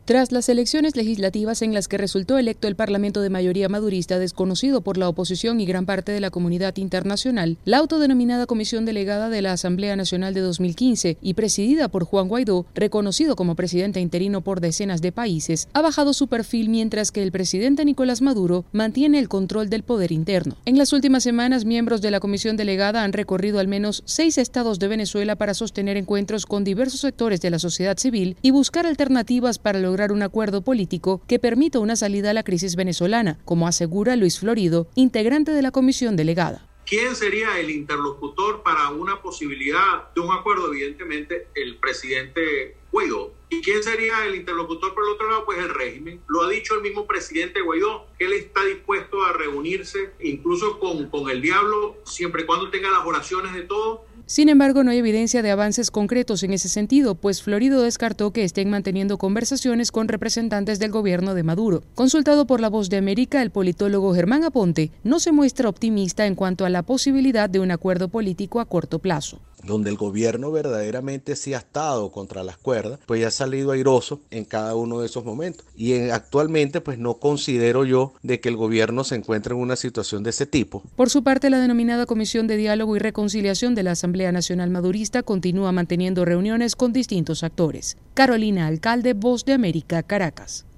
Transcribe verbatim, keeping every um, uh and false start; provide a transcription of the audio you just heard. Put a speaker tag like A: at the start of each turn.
A: Tras las elecciones legislativas en las que resultó electo el Parlamento de mayoría madurista desconocido por la oposición y gran parte de la comunidad internacional, la autodenominada Comisión Delegada de la Asamblea Nacional de dos mil quince y presidida por Juan Guaidó, reconocido como presidente interino por decenas de países, ha bajado su perfil mientras que el presidente Nicolás Maduro mantiene el control del poder interno. En las últimas semanas, miembros de la Comisión Delegada han recorrido al menos seis estados de Venezuela para sostener encuentros con diversos sectores de la sociedad civil y buscar alternativas para lograr un acuerdo político que permita una salida a la crisis venezolana, como asegura Luis Florido, integrante de la comisión delegada.
B: ¿Quién sería el interlocutor para una posibilidad de un acuerdo? Evidentemente, el presidente Guaidó. ¿Y quién sería el interlocutor por el otro lado? Pues el régimen. Lo ha dicho el mismo presidente Guaidó, que él está dispuesto a reunirse incluso con, con el diablo, siempre y cuando tenga las oraciones de todos.
A: Sin embargo, no hay evidencia de avances concretos en ese sentido, pues Florido descartó que estén manteniendo conversaciones con representantes del gobierno de Maduro. Consultado por La Voz de América, el politólogo Germán Aponte no se muestra optimista en cuanto a la posibilidad de un acuerdo político a corto plazo.
C: Donde el gobierno verdaderamente sí ha estado contra las cuerdas, pues ya ha salido airoso en cada uno de esos momentos. Y en, actualmente pues no considero yo de que el gobierno se encuentre en una situación de ese tipo.
A: Por su parte, la denominada Comisión de Diálogo y Reconciliación de la Asamblea Nacional Madurista continúa manteniendo reuniones con distintos actores. Carolina Alcalde, Voz de América, Caracas.